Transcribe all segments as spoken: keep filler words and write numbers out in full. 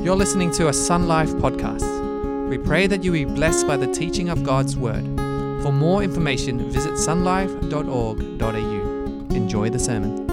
You're listening to a Sun Life podcast. We pray that you be blessed by the teaching of God's Word. For more information, visit sunlife dot org dot a u. Enjoy the sermon.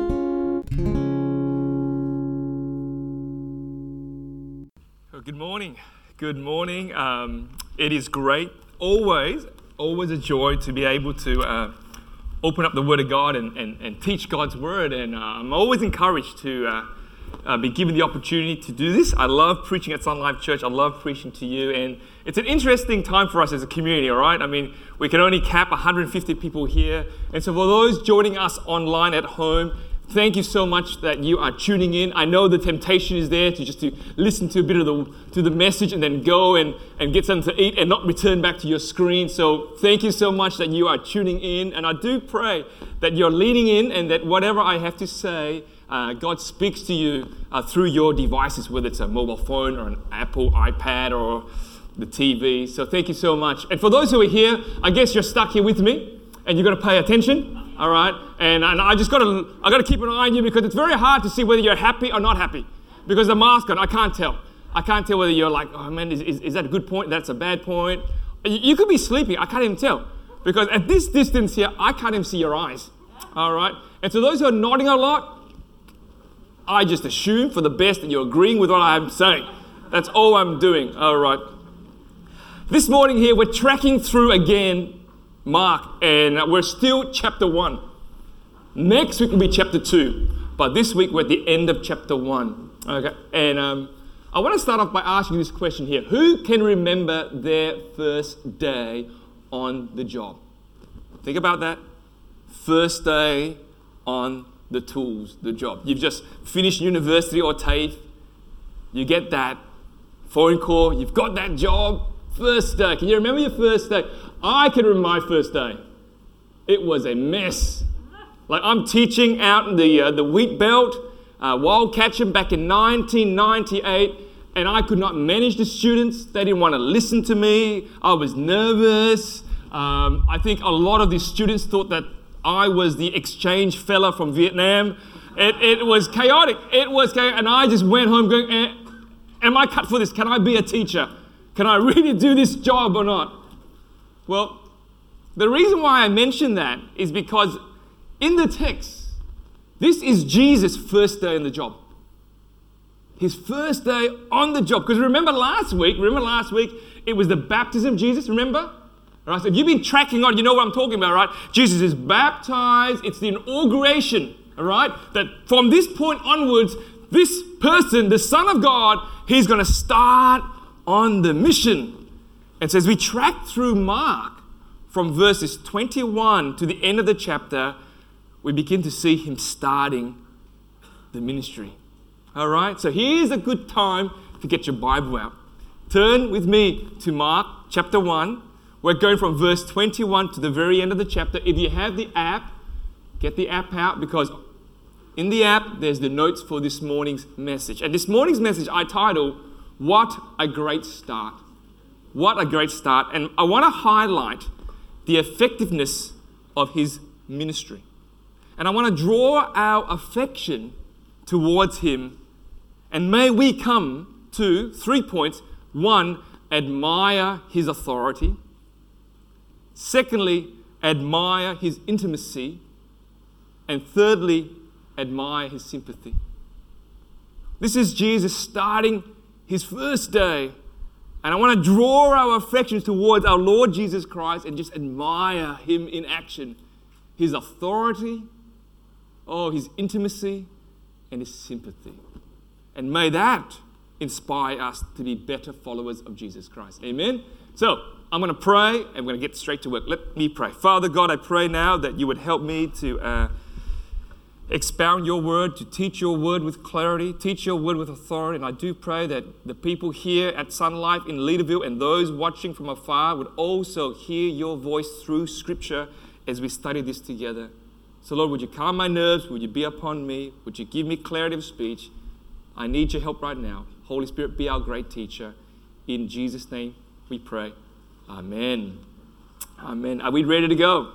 Good morning. Good morning. Um, it is great, always, always a joy to be able to uh, open up the Word of God and, and, and teach God's Word. And uh, I'm always encouraged to uh, uh, be given the opportunity to do this. I love preaching at Sun Life Church. I love preaching to you. And it's an interesting time for us as a community, all right? I mean, we can only cap one hundred fifty people here. And so for those joining us online at home, thank you so much that you are tuning in. I know the temptation is there to just to listen to a bit of the to the message and then go and, and get something to eat and not return back to your screen. So thank you so much that you are tuning in. And I do pray that you're leaning in and that whatever I have to say, uh, God speaks to you uh, through your devices, whether it's a mobile phone or an Apple iPad or the T V. So thank you so much. And for those who are here, I guess you're stuck here with me and you're going to pay attention. All right, and, and I just got to I got to keep an eye on you because it's very hard to see whether you're happy or not happy because the mask on. I can't tell. I can't tell whether you're like, oh man, is, is, is that a good point? That's a bad point. You, you could be sleeping. I can't even tell because at this distance here, I can't even see your eyes. All right, and so those who are nodding a lot, I just assume for the best that you're agreeing with what I'm saying. That's all I'm doing. All right. This morning here, we're tracking through again Mark, and we're still chapter one. Next week will be chapter two, but this week we're at the end of chapter one. Okay, and um, I want to start off by asking this question here: who can remember their first day on the job? Think about that. First day on the tools, the job. You've just finished university or TAFE. You get that phone call. You've got that job. First day. Can you remember your first day? I can remember my first day. It was a mess. Like I'm teaching out in the uh, the wheat belt, uh, wild catching back in nineteen ninety-eight, and I could not manage the students. They didn't want to listen to me. I was nervous. Um, I think a lot of the students thought that I was the exchange fella from Vietnam. It, it was chaotic. It was chaotic, and I just went home going, eh, "Am I cut for this? Can I be a teacher? Can I really do this job or not?" Well, the reason why I mention that is because in the text, this is Jesus' first day on the job. His first day on the job. Because remember last week, remember last week, it was the baptism of Jesus, remember? All right, so if you've been tracking on, you know what I'm talking about, right? Jesus is baptized. It's the inauguration, all right? That from this point onwards, this person, the Son of God, he's going to start on the mission. And so as we track through Mark from verses twenty-one to the end of the chapter, we begin to see him starting the ministry. All right, so here's a good time to get your Bible out. Turn with me to Mark chapter one. We're going from verse twenty-one to the very end of the chapter. If you have the app, get the app out because in the app, there's the notes for this morning's message. And this morning's message I title, What a Great Start. What a great start. And I want to highlight the effectiveness of his ministry. And I want to draw our affection towards him. And may we come to three points. One, admire his authority. Secondly, admire his intimacy. And thirdly, admire his sympathy. This is Jesus starting his first day. And I want to draw our affections towards our Lord Jesus Christ and just admire him in action. His authority, oh, his intimacy, and his sympathy. And may that inspire us to be better followers of Jesus Christ. Amen? So, I'm going to pray and we're going to get straight to work. Let me pray. Father God, I pray now that you would help me to uh, expound your word, to teach your word with clarity, teach your word with authority. And I do pray that the people here at Sun Life in Leaderville and those watching from afar would also hear your voice through Scripture as we study this together. So Lord, would you calm my nerves? Would you be upon me? Would you give me clarity of speech? I need your help right now. Holy Spirit, be our great teacher. In Jesus' name we pray. Amen. Amen. Are we ready to go?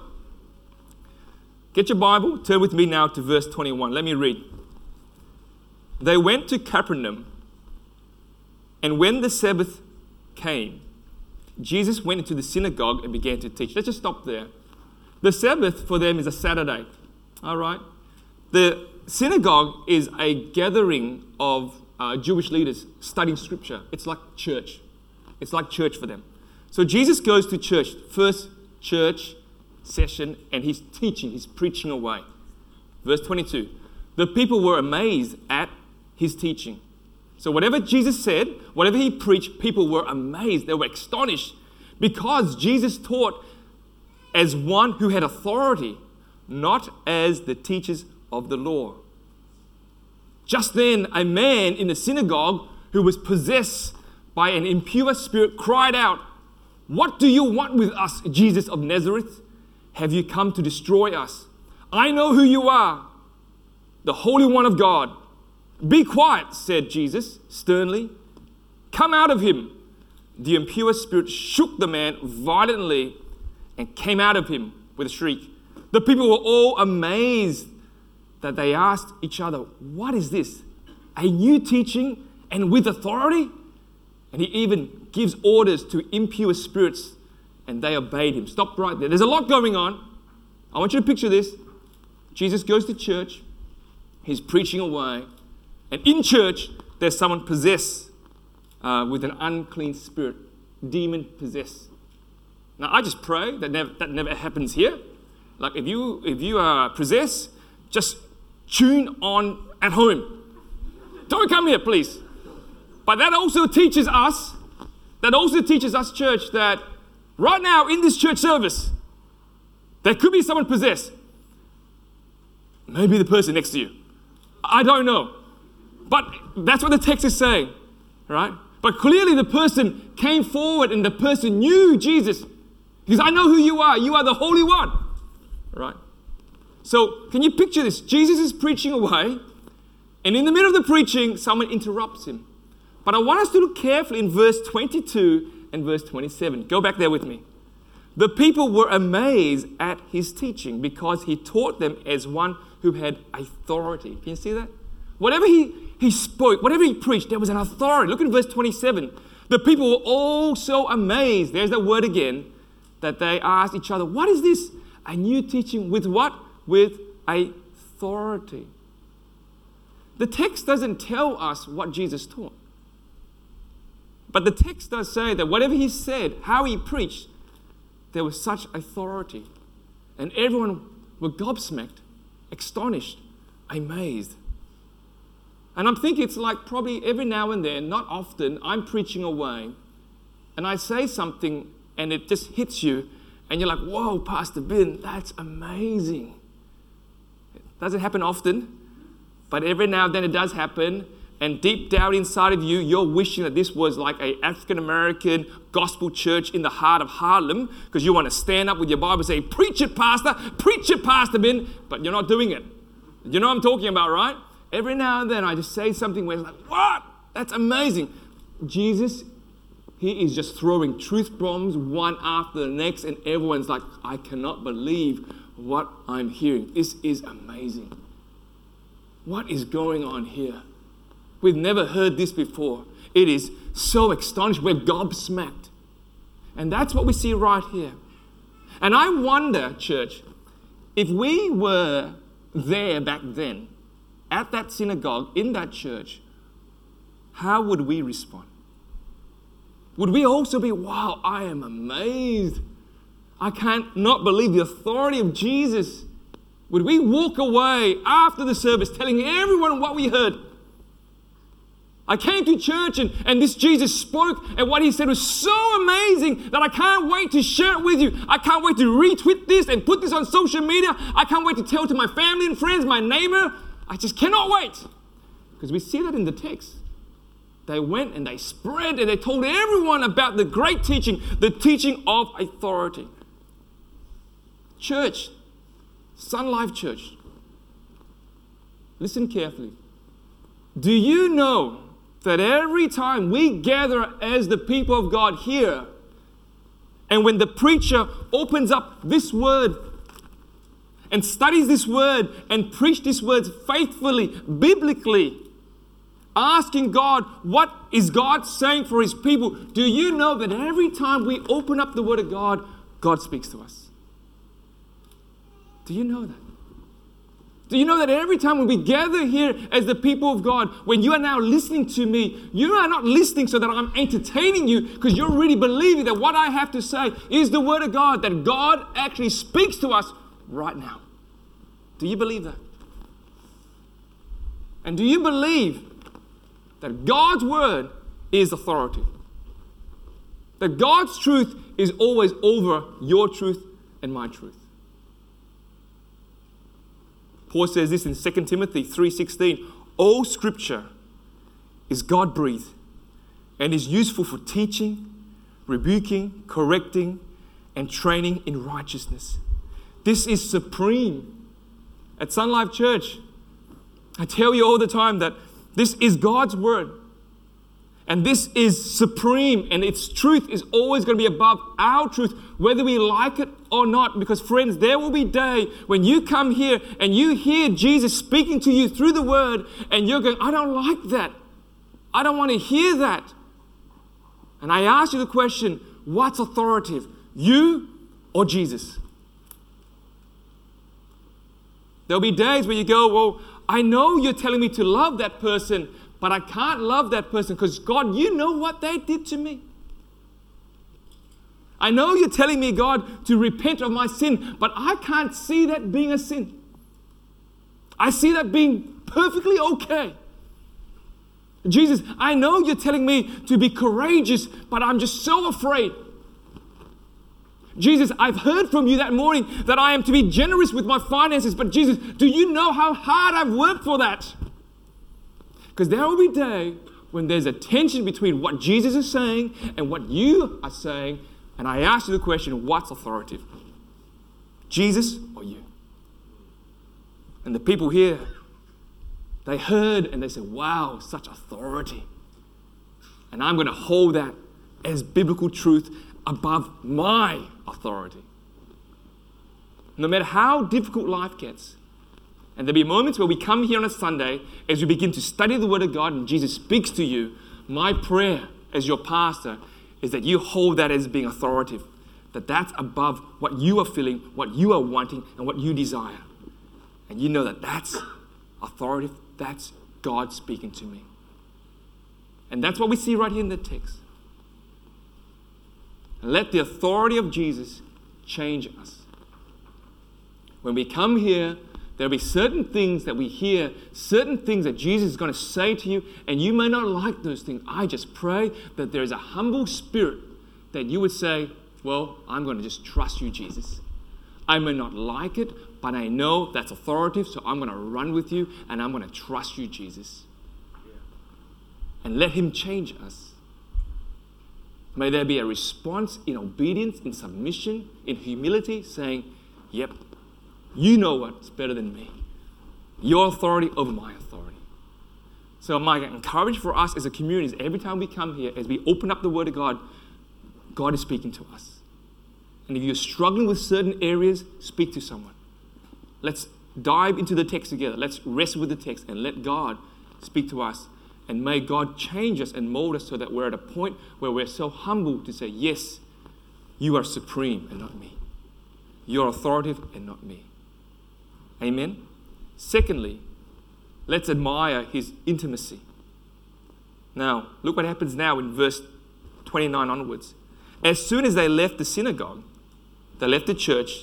Get your Bible, turn with me now to verse twenty-one. Let me read. They went to Capernaum, And when the Sabbath came, Jesus went into the synagogue and began to teach. Let's just stop there. The Sabbath for them is a Saturday. All right? The synagogue is a gathering of uh, Jewish leaders studying scripture. It's like church. It's like church for them. So Jesus goes to church, first church session, and he's teaching, he's preaching away. Verse twenty-two. The people were amazed at his teaching. So whatever Jesus said, whatever he preached, people were amazed. They were astonished because Jesus taught as one who had authority, not as the teachers of the law. Just then, a man in the synagogue who was possessed by an impure spirit cried out, "What do you want with us, Jesus of Nazareth? Have you come to destroy us? I know who you are, the Holy One of God." "Be quiet," said Jesus sternly. "Come out of him." The impure spirit shook the man violently and came out of him with a shriek. The people were all amazed that they asked each other, "What is this? A new teaching and with authority?" And he even gives orders to impure spirits and they obeyed him. Stop right there. There's a lot going on. I want you to picture this. Jesus goes to church. He's preaching away. And in church, there's someone possessed uh, with an unclean spirit, demon possessed. Now, I just pray that never, that never happens here. Like if you if you are possessed, just tune on at home. Don't come here, please. But that also teaches us, that also teaches us, church, that right now in this church service, there could be someone possessed. Maybe the person next to you. I don't know. But that's what the text is saying, right? But clearly the person came forward and the person knew Jesus. Because I know who you are. You are the Holy One, right? So can you picture this? Jesus is preaching away, and in the middle of the preaching, someone interrupts him. But I want us to look carefully in verse twenty-two and verse twenty-seven. Go back there with me. The people were amazed at his teaching because he taught them as one who had authority. Can you see that? Whatever he, he spoke, whatever he preached, there was an authority. Look at verse twenty-seven. The people were all so amazed, there's that word again, that they asked each other, "What is this? A new teaching with what? With authority." The text doesn't tell us what Jesus taught. But the text does say that whatever he said, how he preached, there was such authority. And everyone were gobsmacked, astonished, amazed. And I'm thinking it's like probably every now and then, not often, I'm preaching away and I say something and it just hits you and you're like, "Whoa, Pastor Ben, that's amazing." It doesn't happen often, but every now and then it does happen. And deep down inside of you, you're wishing that this was like an African-American gospel church in the heart of Harlem because you want to stand up with your Bible and say, "Preach it, Pastor, preach it, Pastor Ben," but you're not doing it. You know what I'm talking about, right? Every now and then I just say something where it's like, "What? That's amazing." Jesus, he is just throwing truth bombs one after the next and everyone's like, "I cannot believe what I'm hearing. This is amazing. What is going on here? We've never heard this before." It is so astonishing. We're gobsmacked. And that's what we see right here. And I wonder, church, if we were there back then, at that synagogue, in that church, how would we respond? Would we also be, "Wow, I am amazed. I can't not believe the authority of Jesus"? Would we walk away after the service telling everyone what we heard? I came to church and, and this Jesus spoke and what he said was so amazing that I can't wait to share it with you. I can't wait to retweet this and put this on social media. I can't wait to tell to my family and friends, my neighbor. I just cannot wait. Because we see that in the text. They went and they spread and they told everyone about the great teaching, the teaching of authority. Church, Sun Life Church, listen carefully. Do you know that every time we gather as the people of God here, and when the preacher opens up this word and studies this word and preach this word faithfully, biblically, asking God, what is God saying for his people? Do you know that every time we open up the Word of God, God speaks to us? Do you know that? Do you know that every time when we gather here as the people of God, when you are now listening to me, you are not listening so that I'm entertaining you, because you're really believing that what I have to say is the Word of God, that God actually speaks to us right now. Do you believe that? And do you believe that God's Word is authority? That God's truth is always over your truth and my truth? Paul says this in Second Timothy three sixteen. All Scripture is God-breathed and is useful for teaching, rebuking, correcting, and training in righteousness. This is supreme. At Sun Life Church, I tell you all the time that this is God's Word. And this is supreme, and its truth is always going to be above our truth, whether we like it or not. Because friends, there will be a day when you come here and you hear Jesus speaking to you through the Word, and you're going, I don't like that. I don't want to hear that. And I ask you the question, what's authoritative? You or Jesus? There'll be days where you go, well, I know you're telling me to love that person, but I can't love that person because, God, you know what they did to me. I know you're telling me, God, to repent of my sin, but I can't see that being a sin. I see that being perfectly okay. Jesus, I know you're telling me to be courageous, but I'm just so afraid. Jesus, I've heard from you that morning that I am to be generous with my finances, but Jesus, do you know how hard I've worked for that? Because there will be a day when there's a tension between what Jesus is saying and what you are saying. And I ask you the question, what's authoritative? Jesus or you? And the people here, they heard and they said, wow, such authority. And I'm going to hold that as biblical truth above my authority. No matter how difficult life gets, and there'll be moments where we come here on a Sunday as we begin to study the Word of God and Jesus speaks to you. My prayer as your pastor is that you hold that as being authoritative, that that's above what you are feeling, what you are wanting, and what you desire. And you know that that's authoritative, that's God speaking to me. And that's what we see right here in the text. And let the authority of Jesus change us. When we come here, there'll be certain things that we hear, certain things that Jesus is going to say to you, and you may not like those things. I just pray that there is a humble spirit that you would say, well, I'm going to just trust you, Jesus. I may not like it, but I know that's authoritative, so I'm going to run with you, and I'm going to trust you, Jesus. And let him change us. May there be a response in obedience, in submission, in humility, saying, yep, you know what's better than me. Your authority over my authority. So my encouragement for us as a community is every time we come here, as we open up the Word of God, God is speaking to us. And if you're struggling with certain areas, speak to someone. Let's dive into the text together. Let's wrestle with the text and let God speak to us. And may God change us and mold us so that we're at a point where we're so humble to say, yes, you are supreme and not me. You're authoritative and not me. Amen? Secondly, let's admire his intimacy. Now, look what happens now in verse twenty-nine onwards. As soon as they left the synagogue, they left the church,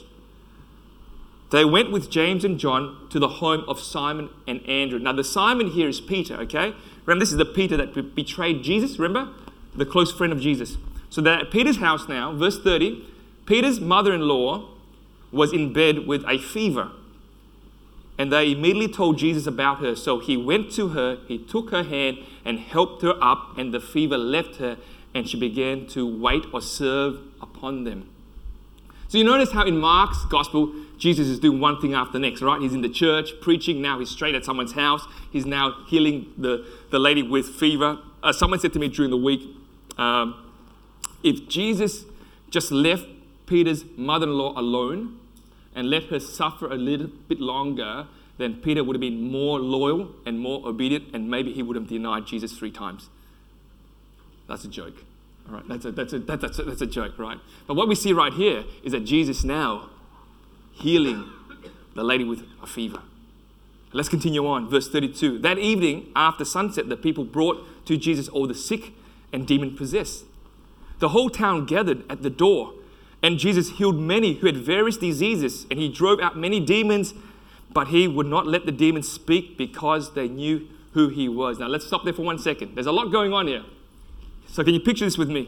they went with James and John to the home of Simon and Andrew. Now, the Simon here is Peter, okay? Remember, this is the Peter that betrayed Jesus, remember? The close friend of Jesus. So they're at Peter's house now, verse thirty. Peter's mother-in-law was in bed with a fever. And they immediately told Jesus about her. So he went to her, he took her hand and helped her up, and the fever left her, and she began to wait or serve upon them. So you notice how in Mark's gospel, Jesus is doing one thing after the next, right? He's in the church preaching. Now he's straight at someone's house. He's now healing the, the lady with fever. Uh, someone said to me during the week, um, if Jesus just left Peter's mother-in-law alone and let her suffer a little bit longer, then Peter would have been more loyal and more obedient, and maybe he would have denied Jesus three times. That's a joke. All right, that's a, that's a, that, that's a, that's a joke, right? But what we see right here is that Jesus now healing the lady with a fever. Let's continue on, verse thirty-two. That evening, after sunset, the people brought to Jesus all the sick and demon-possessed. The whole town gathered at the door, and Jesus healed many who had various diseases, and he drove out many demons, but he would not let the demons speak because they knew who he was. Now, let's stop there for one second. There's a lot going on here. So can you picture this with me?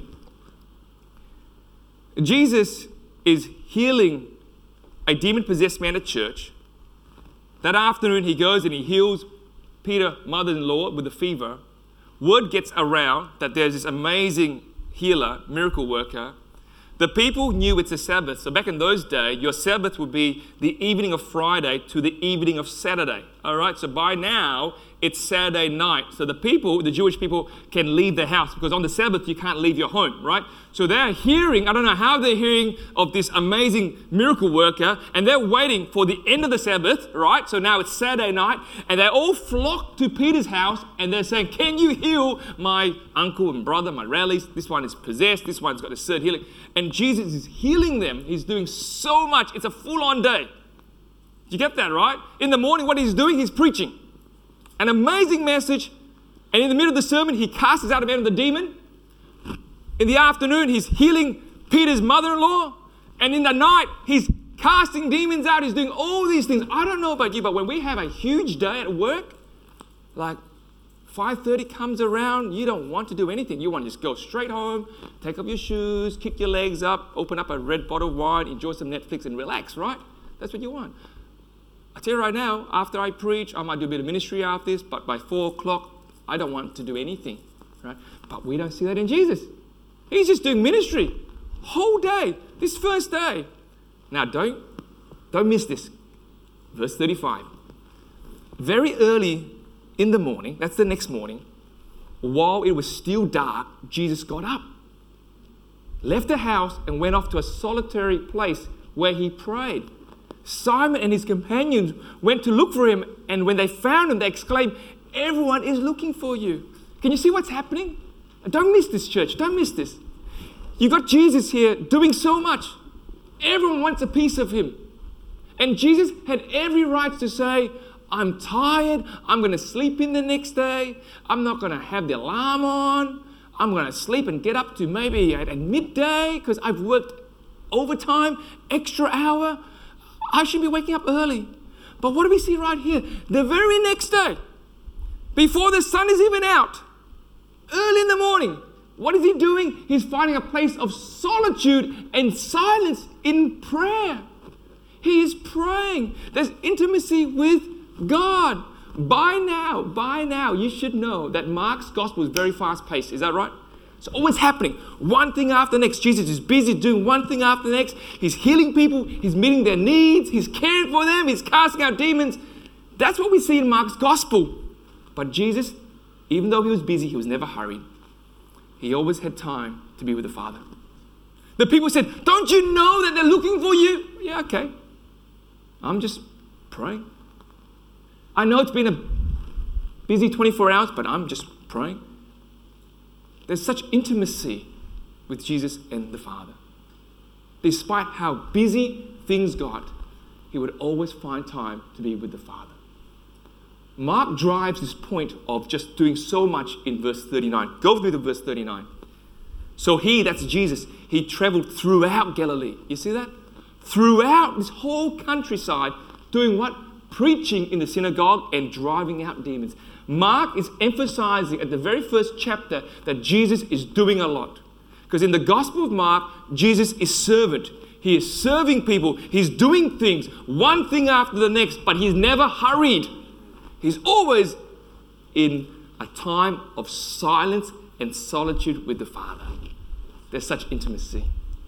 Jesus is healing a demon-possessed man at church. That afternoon, he goes and he heals Peter's mother-in-law with a fever. Word gets around that there's this amazing healer, miracle worker. The people knew it's a Sabbath. So back in those days, your Sabbath would be the evening of Friday to the evening of Saturday. All right, so by now, it's Saturday night. So the people, the Jewish people, can leave their house because on the Sabbath, you can't leave your home, right? So they're hearing, I don't know how they're hearing of this amazing miracle worker, and they're waiting for the end of the Sabbath, right? So now it's Saturday night, and they all flock to Peter's house, and they're saying, can you heal my uncle and brother, my rallies? This one is possessed, this one's got a third healing. And Jesus is healing them. He's doing so much. It's a full-on day. You get that, right? In the morning, what he's doing, he's preaching an amazing message, and in the middle of the sermon, he casts out a man of the demon. In the afternoon, he's healing Peter's mother-in-law, and in the night, he's casting demons out. He's doing all these things. I don't know about you, but when we have a huge day at work, like five thirty comes around, you don't want to do anything. You want to just go straight home, take off your shoes, kick your legs up, open up a red bottle of wine, enjoy some Netflix, and relax, right? That's what you want. I tell you right now, after I preach, I might do a bit of ministry after this, but by four o'clock, I don't want to do anything, right? But we don't see that in Jesus. He's just doing ministry whole day, this first day. Now, don't, don't miss this. Verse thirty-five. Very early in the morning, that's the next morning, while it was still dark, Jesus got up, left the house, and went off to a solitary place where he prayed. Simon and his companions went to look for him, and when they found him, they exclaimed, everyone is looking for you. Can you see what's happening? Don't miss this, church. Don't miss this. You've got Jesus here doing so much. Everyone wants a piece of him. And Jesus had every right to say, I'm tired. I'm going to sleep in the next day. I'm not going to have the alarm on. I'm going to sleep and get up to maybe at, at midday because I've worked overtime, extra hour. I should be waking up early. But what do we see right here? The very next day, before the sun is even out, early in the morning, what is he doing? He's finding a place of solitude and silence in prayer. He is praying. There's intimacy with God. By now, by now, you should know that Mark's gospel is very fast-paced. Is that right? It's always happening. One thing after the next. Jesus is busy doing one thing after the next. He's healing people. He's meeting their needs. He's caring for them. He's casting out demons. That's what we see in Mark's gospel. But Jesus, even though he was busy, he was never hurried. He always had time to be with the Father. The people said, don't you know that they're looking for you? Yeah, okay. I'm just praying. I know it's been a busy twenty-four hours, but I'm just praying. There's such intimacy with Jesus and the Father. Despite how busy things got, he would always find time to be with the Father. Mark drives this point of just doing so much in verse thirty-nine. Go through the verse thirty-nine. So he, that's Jesus, he traveled throughout Galilee. You see that? Throughout this whole countryside, doing what? Preaching in the synagogue and driving out demons. Mark is emphasizing at the very first chapter that Jesus is doing a lot. Because in the Gospel of Mark, Jesus is servant. He is serving people. He's doing things, one thing after the next, but he's never hurried. He's always in a time of silence and solitude with the Father. There's such intimacy.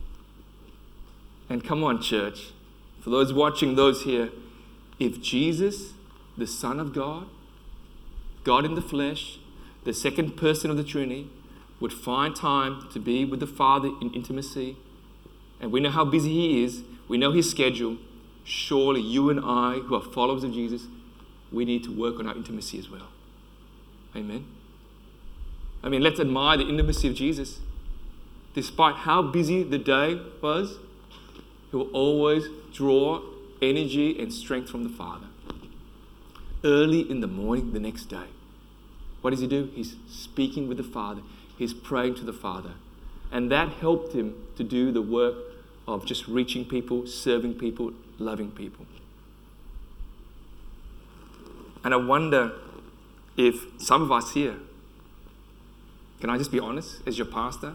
And come on, church, for those watching, those here, if Jesus, the Son of God, God in the flesh, the second person of the Trinity, would find time to be with the Father in intimacy, and we know how busy he is, we know his schedule, surely you and I, who are followers of Jesus, we need to work on our intimacy as well. Amen. I mean, let's admire the intimacy of Jesus. Despite how busy the day was, he will always draw energy and strength from the Father. Early in the morning the next day, what does he do? He's speaking with the Father. He's praying to the Father. And that helped him to do the work of just reaching people, serving people, loving people. And I wonder if some of us here, can I just be honest, as your pastor,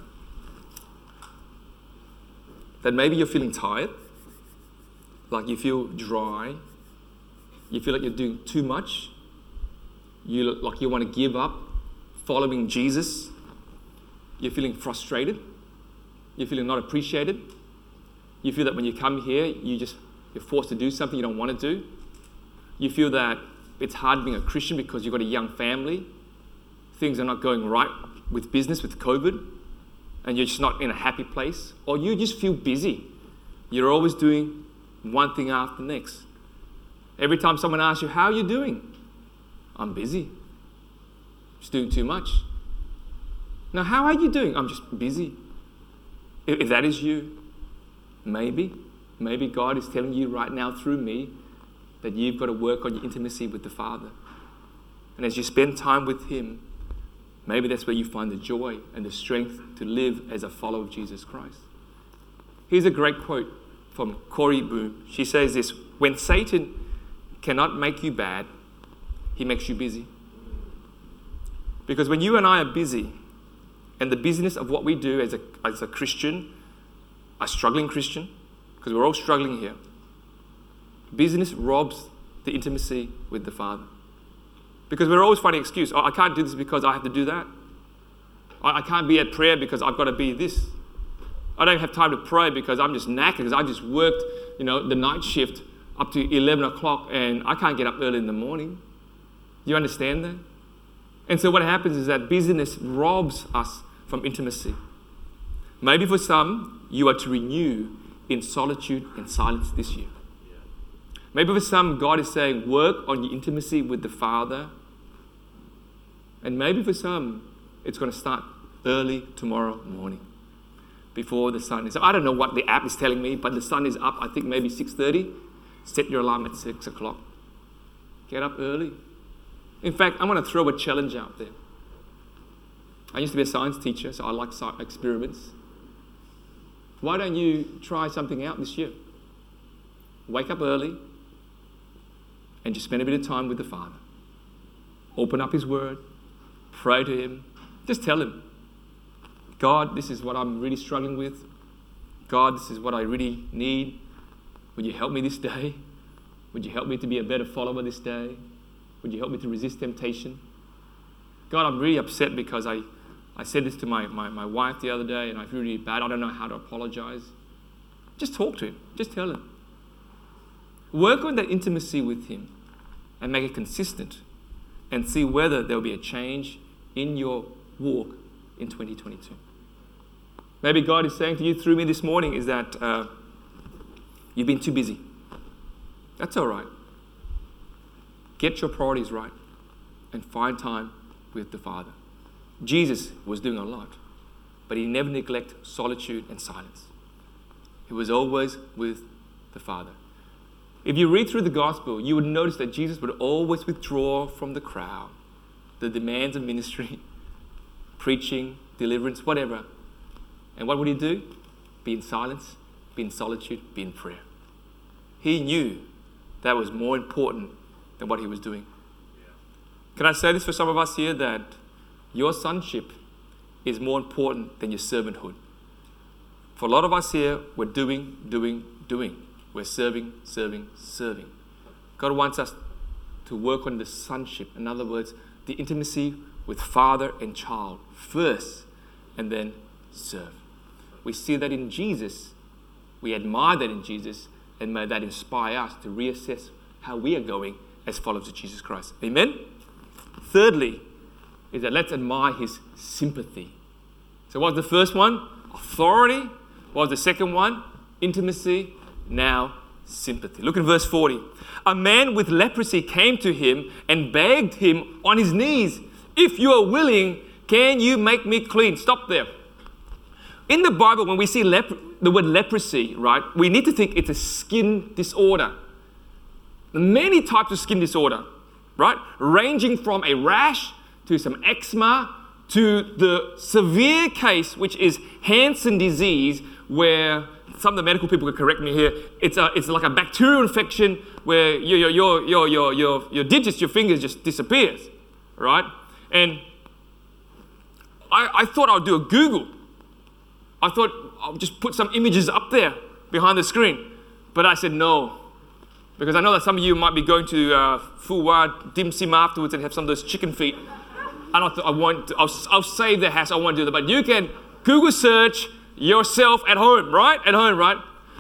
that maybe you're feeling tired, like you feel dry, you feel like you're doing too much, you look like you want to give up following Jesus, you're feeling frustrated, you're feeling not appreciated, you feel that when you come here, you just, you're forced to do something you don't want to do, you feel that it's hard being a Christian because you've got a young family, things are not going right with business, with COVID, and you're just not in a happy place, or you just feel busy. You're always doing one thing after the next. Every time someone asks you, how are you doing? I'm busy. Just doing too much. Now, how are you doing? I'm just busy. If, if that is you, maybe, maybe God is telling you right now through me that you've got to work on your intimacy with the Father. And as you spend time with Him, maybe that's where you find the joy and the strength to live as a follower of Jesus Christ. Here's a great quote from Corrie Boom. She says this: when Satan cannot make you bad, he makes you busy. Because when you and I are busy, and the busyness of what we do as a, as a Christian, a struggling Christian, because we're all struggling here, busyness robs the intimacy with the Father. Because we're always finding an excuse. Oh, I can't do this because I have to do that. I, I can't be at prayer because I've got to be this. I don't have time to pray because I'm just knackered because I just worked, you know, the night shift up to eleven o'clock and I can't get up early in the morning. Do you understand that? And so what happens is that busyness robs us from intimacy. Maybe for some, you are to renew in solitude and silence this year. Maybe for some, God is saying, work on your intimacy with the Father. And maybe for some, it's going to start early tomorrow morning, before the sun is up. I don't know what the app is telling me, but the sun is up, I think maybe six thirty. Set your alarm at six o'clock. Get up early. In fact, I'm going to throw a challenge out there. I used to be a science teacher, so I like science experiments. Why don't you try something out this year? Wake up early and just spend a bit of time with the Father. Open up His Word. Pray to Him. Just tell Him, God, this is what I'm really struggling with. God, this is what I really need. Would you help me this day? Would you help me to be a better follower this day? Would you help me to resist temptation? God, I'm really upset because I, I said this to my, my, my wife the other day and I feel really bad. I don't know how to apologize. Just talk to Him. Just tell Him. Work on that intimacy with Him and make it consistent and see whether there will be a change in your walk in twenty twenty-two. Maybe God is saying to you through me this morning is that uh, you've been too busy. That's all right. Get your priorities right and find time with the Father. Jesus was doing a lot, but He never neglected solitude and silence. He was always with the Father. If you read through the gospel, you would notice that Jesus would always withdraw from the crowd, the demands of ministry, preaching, deliverance, whatever. And what would He do? Be in silence, be in solitude, be in prayer. He knew that was more important than what He was doing. Can I say this for some of us here, that your sonship is more important than your servanthood? For a lot of us here, we're doing, doing, doing. We're serving, serving, serving. God wants us to work on the sonship. In other words, the intimacy with father and child first, and then serve. We see that in Jesus. We admire that in Jesus, and may that inspire us to reassess how we are going as followers of Jesus Christ. Amen? Thirdly, is that let's admire His sympathy. So what's the first one? Authority. What was the second one? Intimacy. Now, sympathy. Look at verse forty. A man with leprosy came to him and begged him on his knees, "If you are willing, can you make me clean?" Stop there. In the Bible, when we see lep- the word leprosy, right, we need to think it's a skin disorder. Many types of skin disorder, right, ranging from a rash to some eczema to the severe case, which is Hansen disease, where some of the medical people can correct me here. It's a, it's like a bacterial infection where your your your your your your, your digits, your fingers just disappears, right? And I, I thought I would do a Google. I thought I'll just put some images up there behind the screen, but I said no, because I know that some of you might be going to uh, Phu Wat Dim Sim afterwards and have some of those chicken feet. And I thought I won't. I'll, I'll save the hassle. I won't do that. But you can Google search yourself at home, right? At home, right?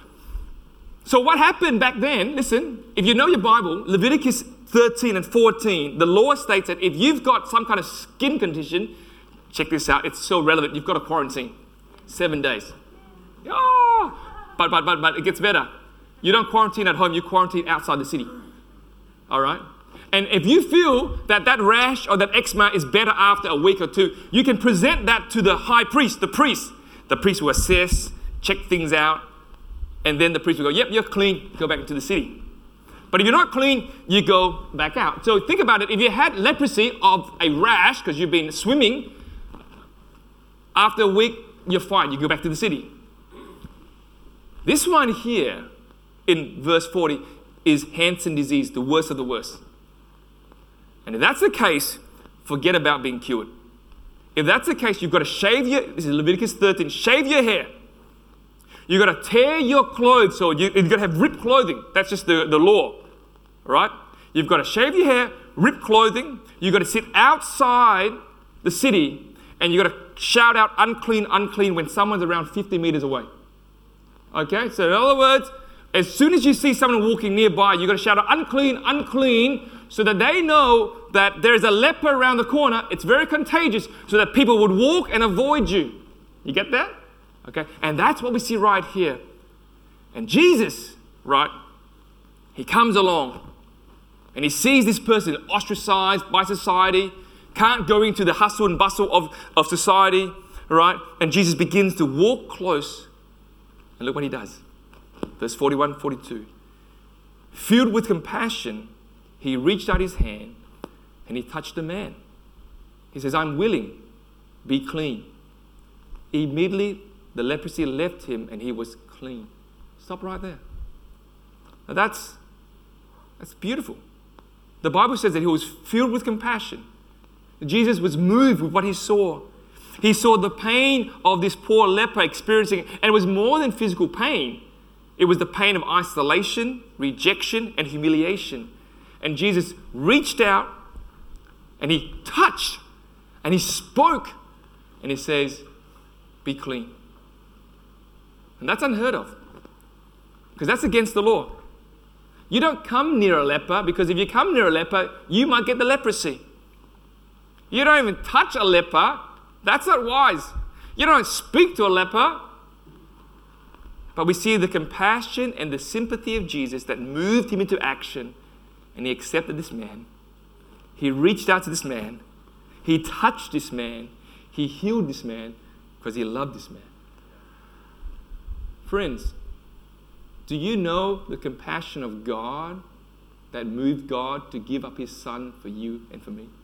So what happened back then, listen, if you know your Bible, Leviticus thirteen and fourteen, the law states that if you've got some kind of skin condition, check this out, it's so relevant, you've got to quarantine. Seven days. Oh, but, but, but, but it gets better. You don't quarantine at home, you quarantine outside the city. All right? And if you feel that that rash or that eczema is better after a week or two, you can present that to the high priest, the priest. The priest will assess, check things out, and then the priest will go, yep, you're clean, go back into the city. But if you're not clean, you go back out. So think about it. If you had leprosy of a rash because you've been swimming, after a week, you're fine. You go back to the city. This one here in verse forty is Hansen disease, the worst of the worst. And if that's the case, forget about being cured. If that's the case, you've got to shave your, this is Leviticus thirteen, shave your hair. You've got to tear your clothes, so you, you've got to have ripped clothing. That's just the, the law, right? You've got to shave your hair, rip clothing. You've got to sit outside the city, and you've got to shout out unclean, unclean when someone's around fifty meters away. Okay, so in other words, as soon as you see someone walking nearby, you've got to shout out unclean, unclean, so that they know that there's a leper around the corner. It's very contagious, so that people would walk and avoid you. You get that? Okay, and that's what we see right here. And Jesus, right, he comes along and he sees this person ostracized by society, can't go into the hustle and bustle of, of society, right? And Jesus begins to walk close. And look what he does. Verse forty-one, forty-two. Filled with compassion, he reached out his hand and he touched the man. He says, I'm willing, be clean. Immediately, the leprosy left him and he was clean. Stop right there. Now that's, that's beautiful. The Bible says that he was filled with compassion. Jesus was moved with what he saw. He saw the pain of this poor leper experiencing, and it was more than physical pain. It was the pain of isolation, rejection, and humiliation. And Jesus reached out and he touched and he spoke and he says, be clean. And that's unheard of because that's against the law. You don't come near a leper because if you come near a leper, you might get the leprosy. You don't even touch a leper. That's not wise. You don't speak to a leper. But we see the compassion and the sympathy of Jesus that moved him into action. And he accepted this man. He reached out to this man. He touched this man. He healed this man because he loved this man. Friends, do you know the compassion of God that moved God to give up his son for you and for me?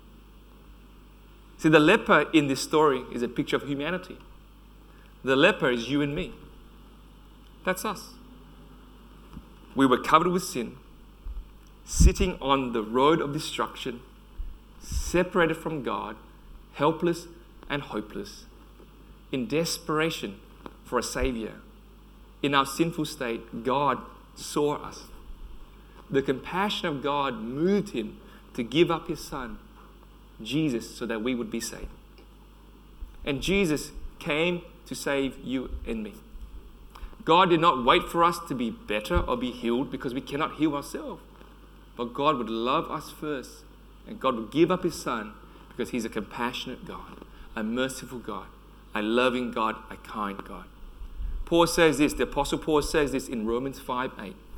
See, the leper in this story is a picture of humanity. The leper is you and me. That's us. We were covered with sin, sitting on the road of destruction, separated from God, helpless and hopeless, in desperation for a Savior. In our sinful state, God saw us. The compassion of God moved him to give up his son, Jesus, so that we would be saved. And Jesus came to save you and me. God did not wait for us to be better or be healed because we cannot heal ourselves. But God would love us first. And God would give up his son because he's a compassionate God, a merciful God, a loving God, a kind God. Paul says this, the Apostle Paul says this in Romans five eight.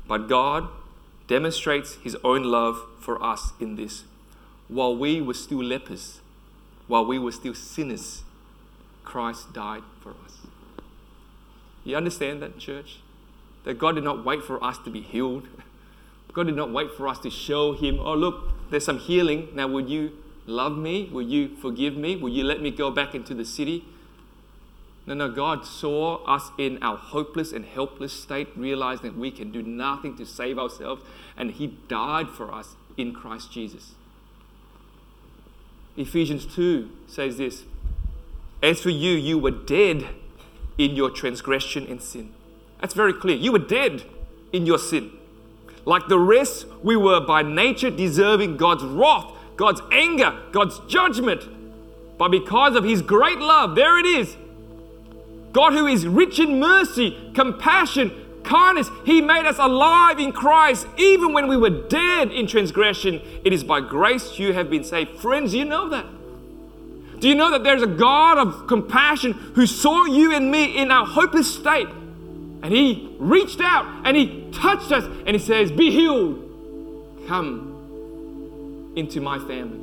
But God demonstrates his own love for us in this. While we were still lepers, while we were still sinners, Christ died for us. You understand that, church? That God did not wait for us to be healed. God did not wait for us to show him, oh look, there's some healing. Now will you love me? Will you forgive me? Will you let me go back into the city? No, no, God saw us in our hopeless and helpless state, realized that we can do nothing to save ourselves, and he died for us in Christ Jesus. Ephesians two says this, as for you, you were dead in your transgression and sin. That's very clear. You were dead in your sin. Like the rest, we were by nature deserving God's wrath, God's anger, God's judgment. But because of his great love, there it is. God, who is rich in mercy, compassion, kindness, he made us alive in Christ even when we were dead in transgression. It is by grace you have been saved. Friends, do you know that? Do you know that there's a God of compassion who saw you and me in our hopeless state, and he reached out and he touched us and he says, be healed. Come into my family.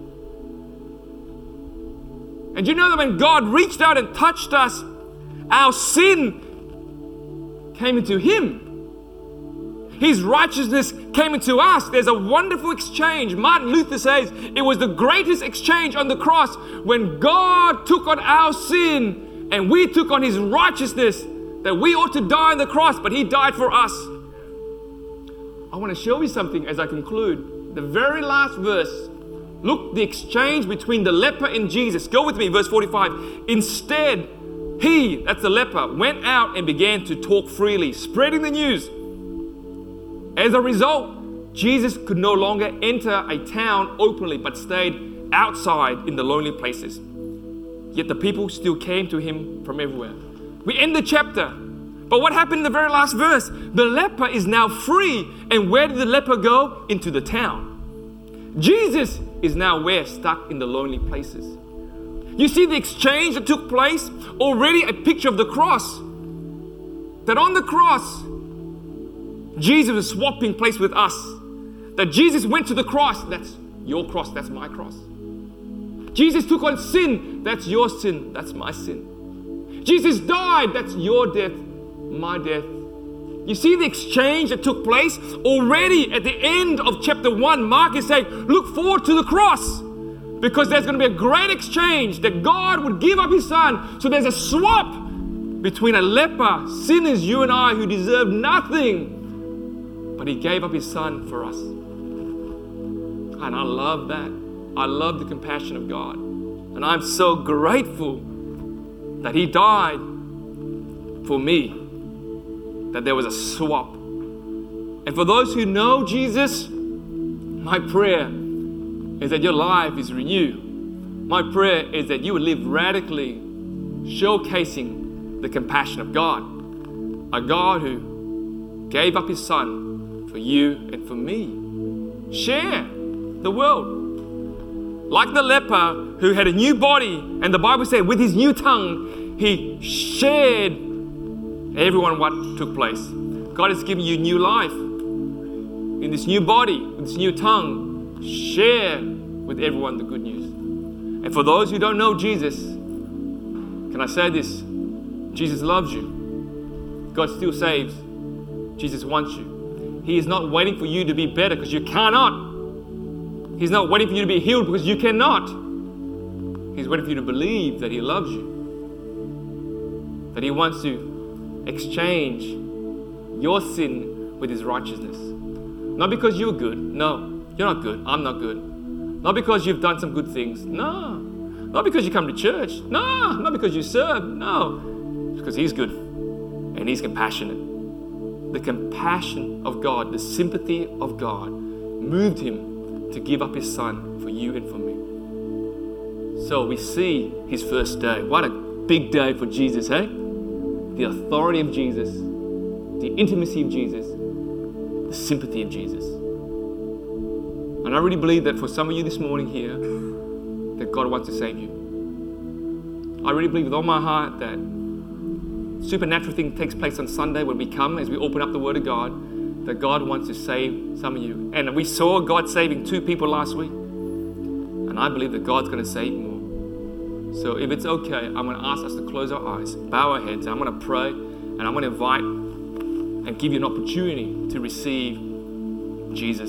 And you know that when God reached out and touched us, our sin came into him. His righteousness came into us. There's a wonderful exchange. Martin Luther says it was the greatest exchange on the cross when God took on our sin and we took on his righteousness, that we ought to die on the cross, but he died for us. I want to show you something as I conclude. The very last verse, look, the exchange between the leper and Jesus. Go with me, verse forty-five. Instead, he, that's the leper, went out and began to talk freely, spreading the news. As a result, Jesus could no longer enter a town openly, but stayed outside in the lonely places. Yet the people still came to him from everywhere. We end the chapter. But what happened in the very last verse? The leper is now free. And where did the leper go? Into the town. Jesus is now where? Stuck in the lonely places. You see the exchange that took place? Already a picture of the cross. That on the cross, Jesus was swapping place with us. That Jesus went to the cross. That's your cross, that's my cross. Jesus took on sin. That's your sin, that's my sin. Jesus died. That's your death, my death. You see the exchange that took place? Already at the end of chapter one, Mark is saying, look forward to the cross. Because there's going to be a great exchange that God would give up his son. So there's a swap between a leper, sinners, you and I, who deserve nothing. But he gave up his son for us. And I love that. I love the compassion of God. And I'm so grateful that he died for me. That there was a swap. And for those who know Jesus, my prayer is that your life is renewed. My prayer is that you would live radically, showcasing the compassion of God. A God who gave up his son for you and for me. Share the world. Like the leper who had a new body, and the Bible said with his new tongue, he shared everyone what took place. God has given you new life. In this new body, with this new tongue, share with everyone the good news. And for those who don't know Jesus, can I say this? Jesus loves you. God still saves. Jesus wants you. He is not waiting for you to be better because you cannot. He's not waiting for you to be healed because you cannot. He's waiting for you to believe that he loves you. That he wants to exchange your sin with his righteousness. Not because you're good. No. You're not good. I'm not good. Not because you've done some good things. No. Not because you come to church. No. Not because you serve. No. It's because he's good. And he's compassionate. The compassion of God, the sympathy of God moved him to give up his son for you and for me. So we see his first day. What a big day for Jesus, hey? The authority of Jesus, the intimacy of Jesus, the sympathy of Jesus. And I really believe that for some of you this morning here, that God wants to save you. I really believe with all my heart that supernatural thing takes place on Sunday when we come, as we open up the Word of God, that God wants to save some of you. And we saw God saving two people last week. And I believe that God's going to save more. So if it's okay, I'm going to ask us to close our eyes, bow our heads. I'm going to pray, and I'm going to invite and give you an opportunity to receive Jesus.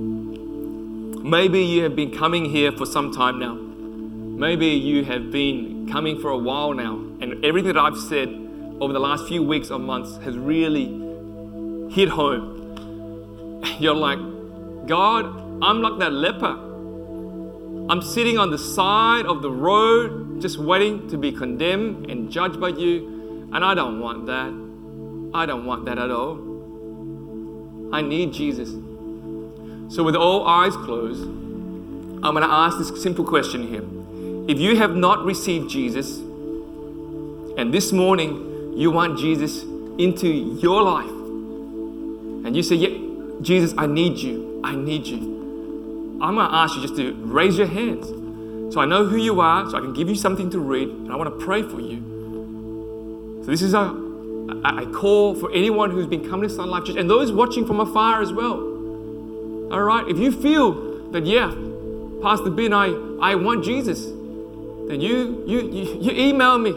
Maybe you have been coming here for some time now. Maybe you have been coming for a while now, and everything that I've said over the last few weeks or months has really hit home. You're like, God, I'm like that leper. I'm sitting on the side of the road, just waiting to be condemned and judged by you, and I don't want that. I don't want that at all. I need Jesus. So with all eyes closed, I'm going to ask this simple question here. If you have not received Jesus, and this morning you want Jesus into your life, and you say, yeah, Jesus, I need you. I need you. I'm going to ask you just to raise your hands. So I know who you are, so I can give you something to read, and I want to pray for you. So this is a, a, a call for anyone who's been coming to Sun Life Church, and those watching from afar as well. All right, if you feel that, yeah, Pastor Ben, I, I want Jesus, then you, you, you, you email me,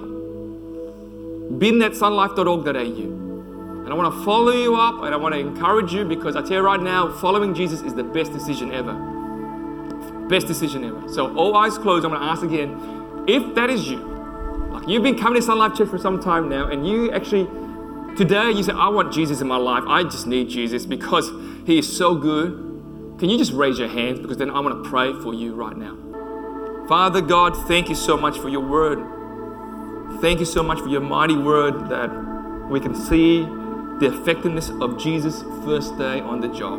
ben at sunlife dot org dot a u. And I want to follow you up, and I want to encourage you, because I tell you right now, following Jesus is the best decision ever. Best decision ever. So all eyes closed, I'm going to ask again, if that is you, like you've been coming to Sun Life Church for some time now, and you actually, today you say, I want Jesus in my life. I just need Jesus because he is so good. Can you just raise your hands, because then I'm going to pray for you right now. Father God, thank you so much for your word. Thank you so much for your mighty word that we can see the effectiveness of Jesus' first day on the job.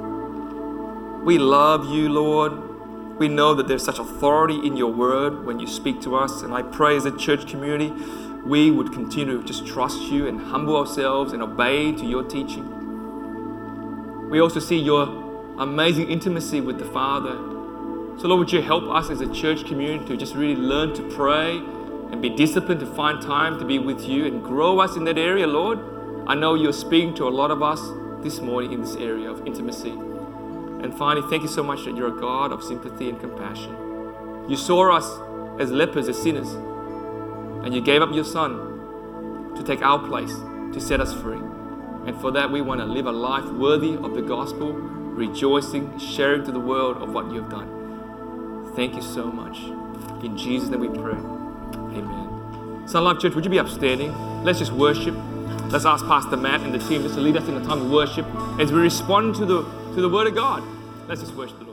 We love you, Lord. We know that there's such authority in your word when you speak to us. And I pray as a church community, we would continue to just trust you and humble ourselves and obey to your teaching. We also see your amazing intimacy with the Father. So Lord, would you help us as a church community to just really learn to pray and be disciplined to find time to be with you and grow us in that area, Lord. I know you're speaking to a lot of us this morning in this area of intimacy. And finally, thank you so much that you're a God of sympathy and compassion. You saw us as lepers, as sinners, and you gave up your Son to take our place, to set us free. And for that, we want to live a life worthy of the gospel, rejoicing, sharing to the world of what you've done. Thank you so much. In Jesus' name we pray. Amen. Sun Life Church, would you be upstanding? Let's just worship. Let's ask Pastor Matt and the team just to lead us in a time of worship as we respond to the to the Word of God. Let's just worship the Lord.